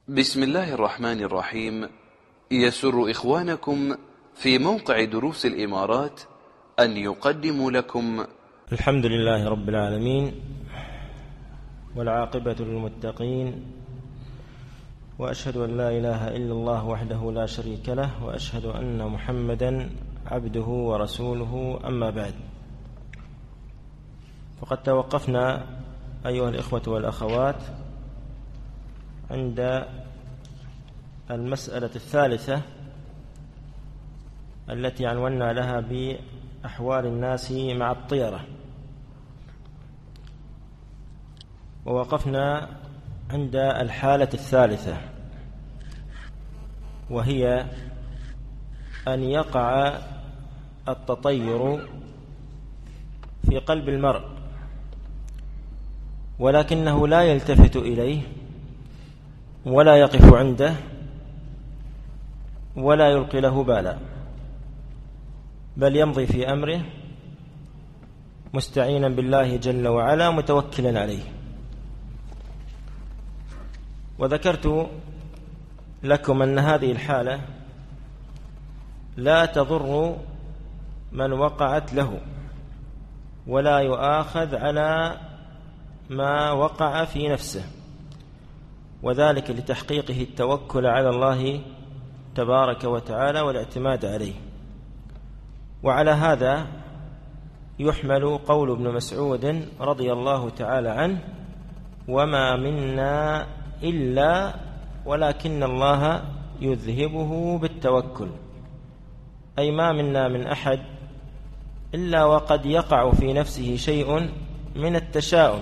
بسم الله الرحمن الرحيم. يسر إخوانكم في موقع دروس الإمارات أن يقدموا لكم الحمد لله رب العالمين، والعاقبة للمتقين، وأشهد أن لا إله إلا الله وحده لا شريك له، وأشهد أن محمدا عبده ورسوله. أما بعد، فقد توقفنا أيها الإخوة والأخوات عند المسألة الثالثة التي عنونا لها بأحوال الناس مع الطيرة، ووقفنا عند الحالة الثالثة، وهي أن يقع التطير في قلب المرء ولكنه لا يلتفت إليه ولا يقف عنده ولا يلقي له بالا، بل يمضي في أمره مستعينا بالله جل وعلا متوكلا عليه. وذكرت لكم أن هذه الحالة لا تضر من وقعت له، ولا يؤاخذ على ما وقع في نفسه، وذلك لتحقيقه التوكل على الله تبارك وتعالى والاعتماد عليه. وعلى هذا يحمل قول ابن مسعود رضي الله تعالى عنه: وما منا إلا ولكن الله يذهبه بالتوكل، أي ما منا من أحد إلا وقد يقع في نفسه شيء من التشاؤم،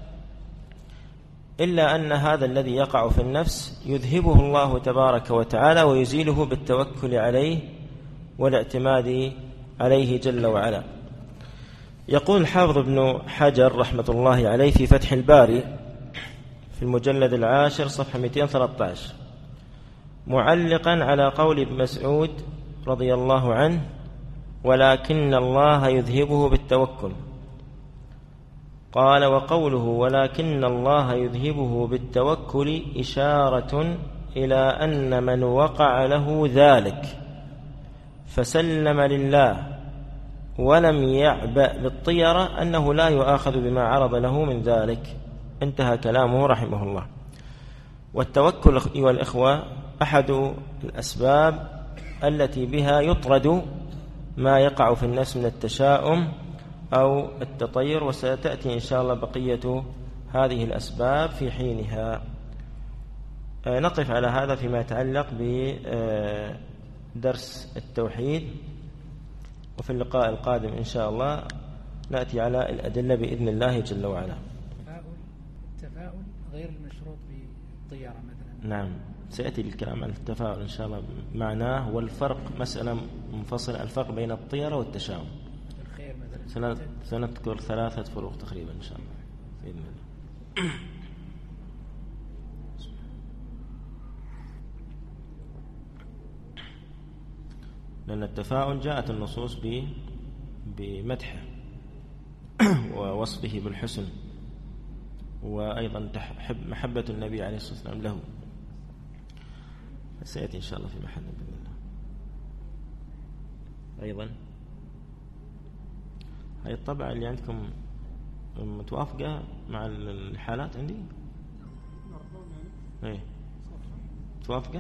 إلا أن هذا الذي يقع في النفس يذهبه الله تبارك وتعالى ويزيله بالتوكل عليه والاعتماد عليه جل وعلا. يقول الحافظ ابن حجر رحمة الله عليه في فتح الباري في المجلد 10 صفحة 213 معلقا على قول ابن مسعود رضي الله عنه: ولكن الله يذهبه بالتوكل، قال: وقوله ولكن الله يذهبه بالتوكل إشارة إلى أن من وقع له ذلك فسلم لله ولم يعبأ بالطيرة أنه لا يؤاخذ بما عرض له من ذلك. انتهى كلامه رحمه الله. والتوكل أيها الإخوة أحد الأسباب التي بها يطرد ما يقع في النفس من التشاؤم أو التطير، وستأتي إن شاء الله بقية هذه الأسباب في حينها. نقف على هذا فيما يتعلق بدرس التوحيد، وفي اللقاء القادم إن شاء الله نأتي على الأدلة بإذن الله جل وعلا. التفاؤل غير المشروط بالطيارة مثلا. نعم، سيأتي الكلام عن التفاؤل إن شاء الله معناه، والفرق مسألة منفصلة، الفرق بين الطيرة والتشاؤم. الخير مثلا سنذكر 3 فروق تقريبا إن شاء الله بإذن الله. لأن التفاؤل جاءت النصوص بمدحه ووصفه بالحسن، وأيضا محبة النبي عليه الصلاة والسلام له. سيأتي إن شاء الله في محل بإذن الله. أيضا هاي الطبعة اللي عندكم متوافقة مع الحالات عندي؟ ايه متوافقة؟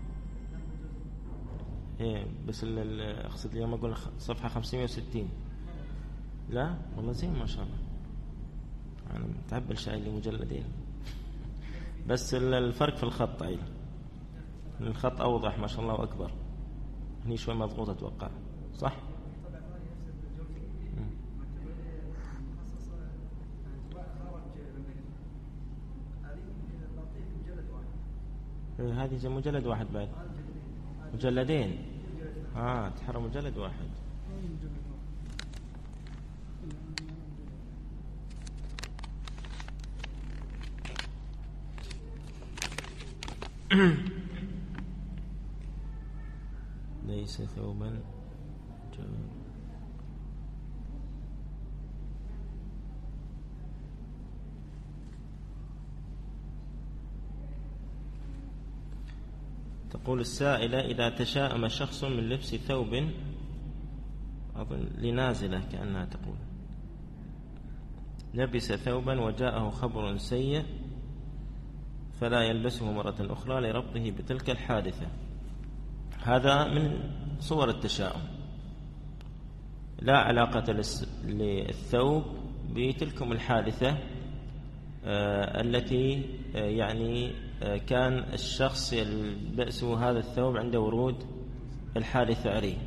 ايه بس اقصد اليوم اقول صفحة 560. لا والله زين ما شاء الله، انا متعبل شايل لي مجلدين بس الفرق في الخط. عيل الخط اوضح ما شاء الله واكبر، هني شوي مضغوط اتوقع، صح؟ هذه مجلد واحد بعد مجلدين. تحرى مجلد واحد. ليس ثوبا تقول السائلة: إذا تشاءم شخص من لبس ثوب، أظن لنازلة كأنها تقول، لبس ثوبا وجاءه خبر سيء فلا يلبسه مرة أخرى لربطه بتلك الحادثة. هذا من صور التشاؤم، لا علاقة للثوب بتلكم الحادثة التي يعني كان الشخص يلبسه هذا الثوب عند ورود الحادثة عليه،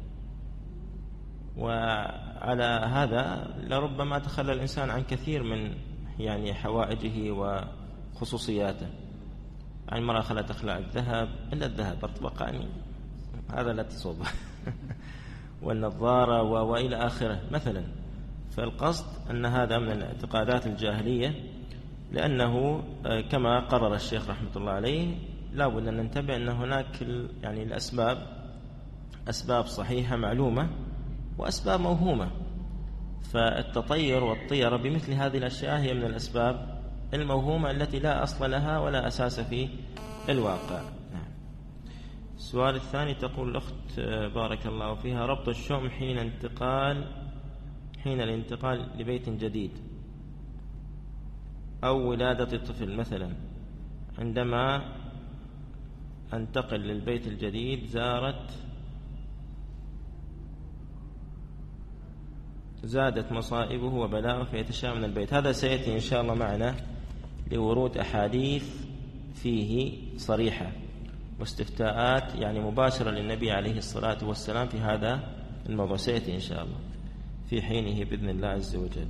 وعلى هذا لربما تخلى الإنسان عن كثير من يعني حوائجه وخصوصياته. يعني المرأة خلت تخلع الذهب إلا الذهب أطبق، يعني هذا لا تصوب والنظارة وإلى آخره مثلا. فالقصد أن هذا من الاعتقادات الجاهلية، لأنه كما قرر الشيخ رحمة الله عليه لا بد أن ننتبه أن هناك يعني الأسباب أسباب صحيحة معلومة وأسباب موهومة، فالتطير والطيرة بمثل هذه الأشياء هي من الأسباب الموهومة التي لا أصل لها ولا أساس في الواقع. السؤال الثاني تقول الأخت بارك الله فيها: ربط الشؤم حين الانتقال لبيت جديد أو ولادة طفل مثلا، عندما أنتقل للبيت الجديد زادت مصائبه وبلاءه فيتشاءم من البيت. هذا سيأتي إن شاء الله معنا لورود أحاديث فيه صريحة واستفتاءات يعني مباشرة للنبي عليه الصلاة والسلام في هذا الموضوع، سيأتي إن شاء الله في حينه بإذن الله عز وجل.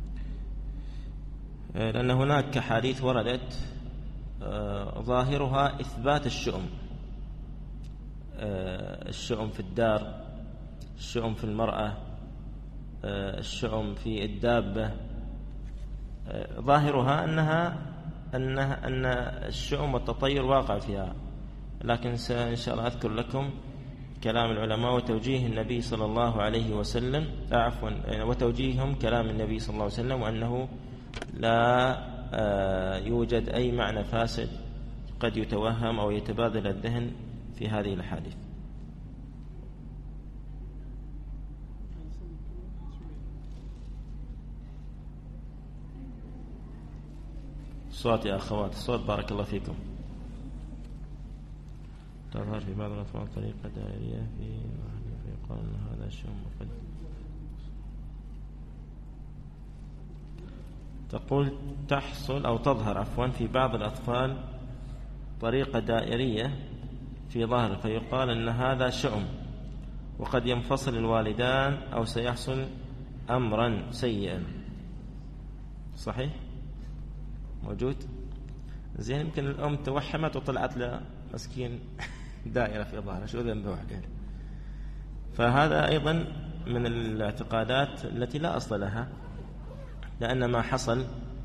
لأن هناك أحاديث وردت ظاهرها إثبات الشؤم في الدار، الشؤم في المرأة، الشؤم في الدابة، ظاهرها أن الشؤم والتطير واقع فيها. لكن إن شاء الله أذكر لكم كلام العلماء وتوجيه النبي صلى الله عليه وسلم، وتوجيههم كلام النبي صلى الله عليه وسلم، وأنه لا يوجد أي معنى فاسد قد يتوهم أو يتبادل الذهن في هذه الحادثة. صوت يا أخوات، الصوت بارك الله فيكم. تظهر في بعض الأطفال طريقة دائرية فيقال أن هذا شيء مقدم. تقول تحصل أو تظهر في بعض الأطفال طريقة دائرية في ظهر فيقال أن هذا شؤم، وقد ينفصل الوالدان أو سيحصل أمرا سيئا. صحيح؟ موجود؟ زين، يمكن الأم توحمت وطلعت له مسكين دائرة في ظهره، شو ذنبه عليه؟ فهذا أيضا من الاعتقادات التي لا أصل لها، لأن ما حصل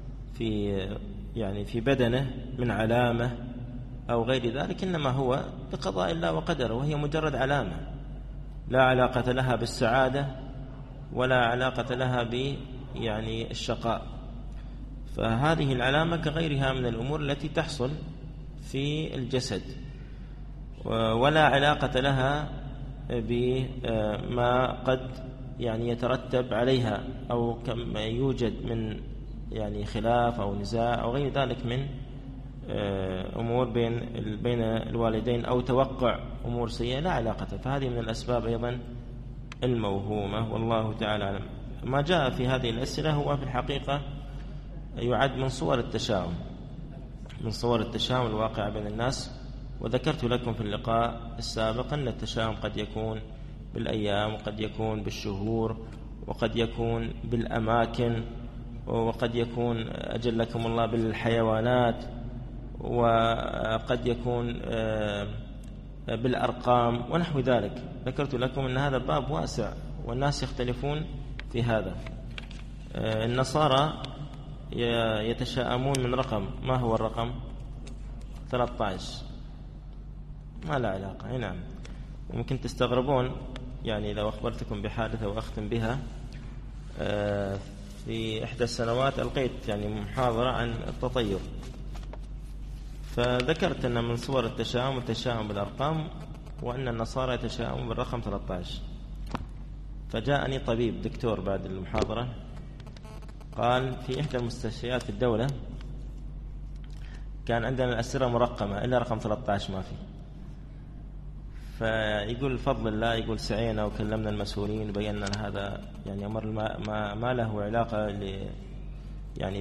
في بدنه من علامة أو غير ذلك إنما هو بقضاء الله وقدره، وهي مجرد علامة لا علاقة لها بالسعادة ولا علاقة لها بالشقاء. فهذه العلامة كغيرها من الأمور التي تحصل في الجسد، ولا علاقة لها بما قد يترتب عليها أو كما يوجد من خلاف أو نزاع أو غير ذلك من أمور بين الوالدين أو توقع أمور سيئة، لا علاقة. فهذه من الأسباب أيضا الموهومة، والله تعالى أعلم. ما جاء في هذه الأسئلة هو في الحقيقة يعد من صور التشاؤم، الواقعة بين الناس. وذكرت لكم في اللقاء السابق أن التشاؤم قد يكون بالأيام، وقد يكون بالشهور، وقد يكون بالأماكن، وقد يكون أجلكم الله بالحيوانات، وقد يكون بالأرقام ونحو ذلك. ذكرت لكم أن هذا باب واسع والناس يختلفون في هذا. النصارى يتشاءمون من رقم، ما هو الرقم؟ 13، ما لا علاقة. نعم، وممكن تستغربون لو أخبرتكم بحادثة وأختم بها. في إحدى السنوات ألقيت محاضرة عن التطير، فذكرت أن من صور التشاؤم التشاؤم بالأرقام، وأن النصارى يتشاؤمون بالرقم 13. فجاءني طبيب دكتور بعد المحاضرة قال في إحدى المستشفيات في الدولة كان عندنا الأسرة مرقمة إلا رقم 13 ما في. فيقول بفضل الله، يقول سعينا وكلمنا المسؤولين وبينا أن هذا يعني أمر ما له علاقة يعني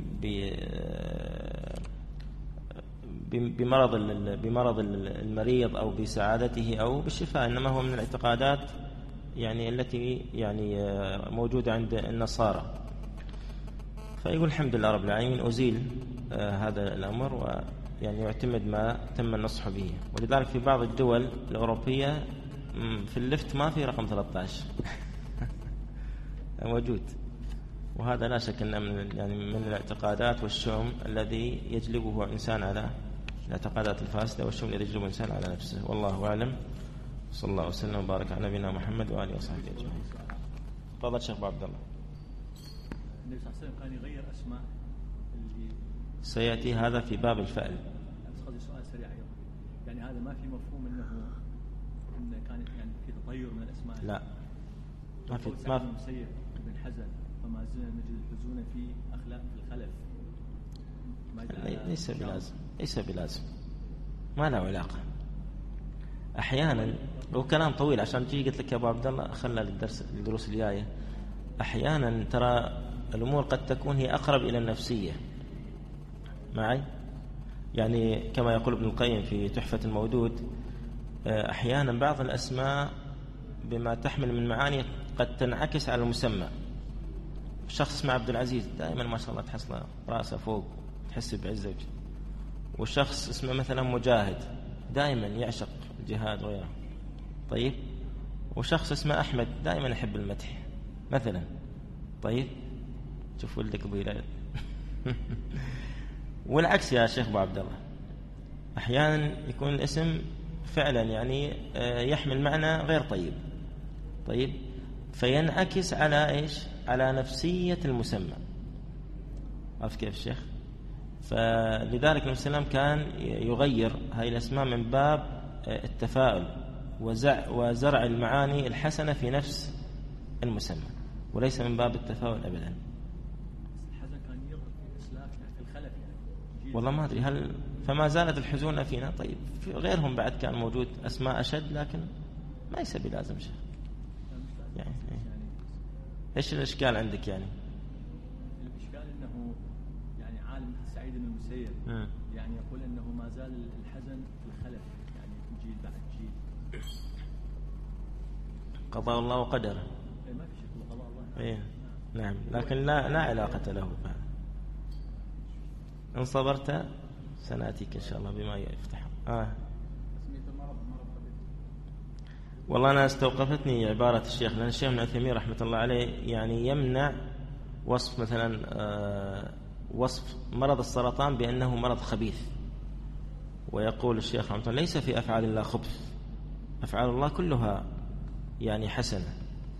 بمرض المريض أو بسعادته أو بالشفاء، إنما هو من الاعتقادات يعني التي يعني موجودة عند النصارى. فيقول الحمد لله رب العالمين أزيل هذا الأمر، ويعني يعتمد ما تم النصح به. ولذلك في بعض الدول الأوروبية في اللفت ما في رقم 13 موجود. وهذا لا شك أنه من الاعتقادات والشؤم الذي يجلبه الإنسان على الاعتقادات الفاسدة، والشؤم الذي يجلبه الإنسان على نفسه. والله أعلم. صلى الله وسلم وبارك على نبينا محمد وآله وصحبه أجمعين. تفضل شيخ عبد الله. النبي صلى الله عليه وسلم كان يغير أسماء اللي سيأتي هذا في باب الفعل. أسأل سؤال سريع أيضا، يعني هذا ما في مفهوم أنه كان يعني في تطير من الأسماء؟ لا ما في. ما في مسيب بن حزن فما زلنا نجد الحزون في أخلاق في الخلف. ليس بلازم ما له علاقة. أحيانا لو كلام طويل عشان تيجي قلت لك يا أبو عبد الله خلى الدروس الجاية. أحيانا ترى الأمور قد تكون هي أقرب إلى النفسية معي، يعني كما يقول ابن القيم في تحفة المودود، أحيانا بعض الأسماء بما تحمل من معاني قد تنعكس على المسمى. شخص اسمه عبد العزيز دائما ما شاء الله تحصل رأسه فوق تحس بعزة، وشخص اسمه مثلا مجاهد دائما يعشق الجهاد وغيره. طيب، وشخص اسمه أحمد دائما يحب المدح مثلا. طيب، شوف ولدك أبو هلال والعكس يا شيخ أبو عبد الله. أحيانا يكون الاسم فعلا يعني يحمل معنى غير طيب. طيب، فينعكس على إيش؟ على نفسية المسمى. عرف كيف الشيخ؟ فلذلك النبي صلى الله عليه وسلم كان يغير هذه الأسماء من باب التفاؤل وزرع المعاني الحسنة في نفس المسمى، وليس من باب التفاؤل أبدا. الحزن كان يظهر في إسلافنا في الخلف يعني. والله ما أدري هل فما زالت الحزون فينا. طيب، في غيرهم بعد كان موجود أسماء أشد، لكن ما يسبب لازم شيء يعني. إيش الإشكال عندك يعني؟ الإشكال أنه يعني عالم سعيد بن المسيب يعني يقول أنه ما زال الحزن في الخلف يعني جيل بعد جيل. قضاء الله وقدره. ما في شيء قضاء الله. إيه نعم، لكن لا علاقة له بها. إن صبرت سنأتيك إن شاء الله بما يفتح. والله أنا استوقفتني عبارة الشيخ، لأن الشيخ ابن عثيمين رحمة الله عليه يعني يمنع وصف مثلا وصف مرض السرطان بأنه مرض خبيث. ويقول الشيخ رحمه الله ليس في أفعال الله خبث، أفعال الله كلها يعني حسنة.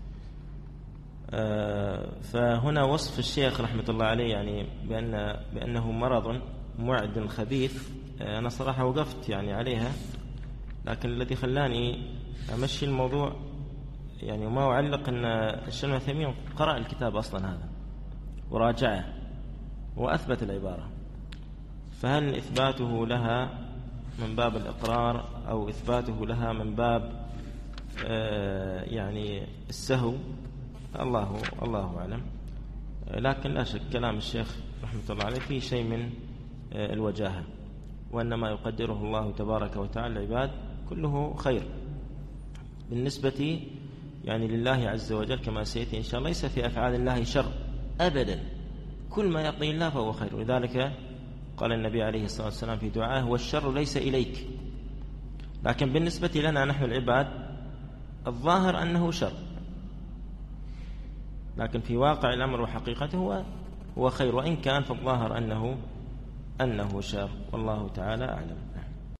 فهنا وصف الشيخ رحمة الله عليه يعني بأنه مرض معد خبيث. أنا صراحة وقفت يعني عليها، لكن الذي خلاني أمشي الموضوع يعني وما أعلق أن الشيخ ابن عثيمين قرأ الكتاب أصلا هذا وراجعه وأثبت العبارة. فهل إثباته لها من باب الإقرار أو إثباته لها من باب يعني السهو؟ الله أعلم. لكن لا شك كلام الشيخ رحمة الله عليه فيه شيء من الوجاهة، وأنما يقدره الله تبارك وتعالى العباد كله خير بالنسبة يعني لله عز وجل، كما سيأتي إن شاء الله. ليس في أفعال الله شر أبدا، كل ما يقضي الله فهو خير. ولذلك قال النبي عليه الصلاة والسلام في دعائه: والشر ليس إليك. لكن بالنسبة لنا نحن العباد الظاهر أنه شر، لكن في واقع الأمر وحقيقته هو خير، وإن كان في الظاهر أنه شر. والله تعالى أعلم.